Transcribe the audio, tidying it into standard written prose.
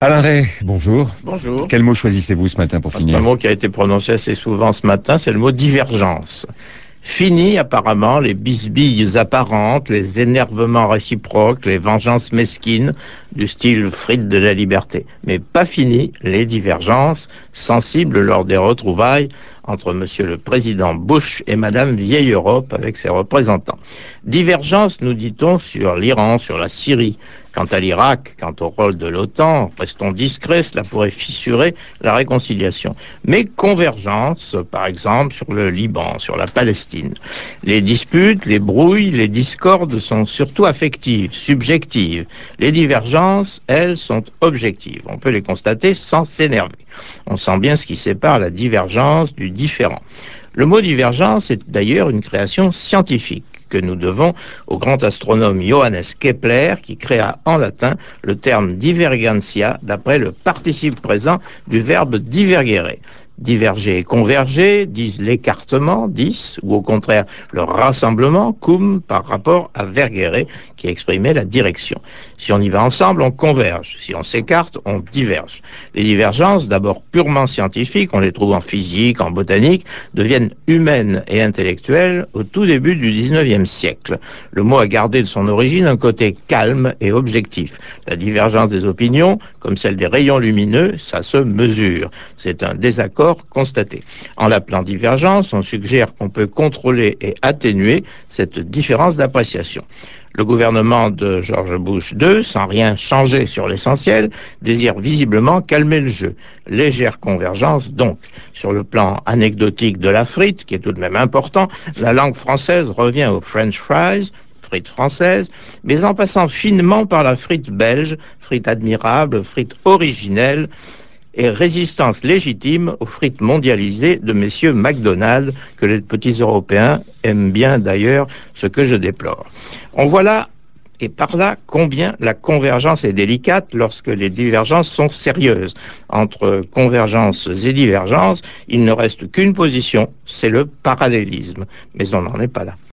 Alain Ray, bonjour. Bonjour. Quel mot choisissez-vous ce matin pour C'est un finir? mot qui a été prononcé assez souvent ce matin, c'est le mot divergence. Fini apparemment les bisbilles apparentes, les énervements réciproques, les vengeances mesquines du style frite de la liberté. Mais pas fini les divergences sensibles lors des retrouvailles entre Monsieur le Président Bush et Madame Vieille Europe avec ses représentants. Divergence, nous dit-on, sur l'Iran, sur la Syrie. Quant à l'Irak, quant au rôle de l'OTAN, restons discrets, cela pourrait fissurer la réconciliation. Mais convergence, par exemple, sur le Liban, sur la Palestine. Les disputes, les brouilles, les discordes sont surtout affectives, subjectives. Les divergences, elles, sont objectives. On peut les constater sans s'énerver. On sent bien ce qui sépare la divergence du différent. Le mot divergence est d'ailleurs une création scientifique que nous devons au grand astronome Johannes Kepler qui créa en latin le terme divergentia d'après le participe présent du verbe divergere. Diverger et converger disent l'écartement, dis, ou au contraire le rassemblement, cum, par rapport à vergere, qui exprimait la direction. Si on y va ensemble, on converge. Si on s'écarte, on diverge. Les divergences, d'abord purement scientifiques, on les trouve en physique, en botanique, deviennent humaines et intellectuelles au tout début du 19e siècle. Le mot a gardé de son origine un côté calme et objectif. La divergence des opinions, comme celle des rayons lumineux, ça se mesure. C'est un désaccord constaté. En l'appelant divergence, on suggère qu'on peut contrôler et atténuer cette différence d'appréciation. Le gouvernement de George Bush II, sans rien changer sur l'essentiel, désire visiblement calmer le jeu. Légère convergence donc. Sur le plan anecdotique de la frite, qui est tout de même important, la langue française revient aux French fries, frite française, mais en passant finement par la frite belge, frite admirable, frite originelle, et résistance légitime aux frites mondialisées de messieurs McDonald, que les petits Européens aiment bien d'ailleurs, ce que je déplore. On voit là et par là combien la convergence est délicate lorsque les divergences sont sérieuses. Entre convergence et divergence, il ne reste qu'une position, c'est le parallélisme. Mais on n'en est pas là.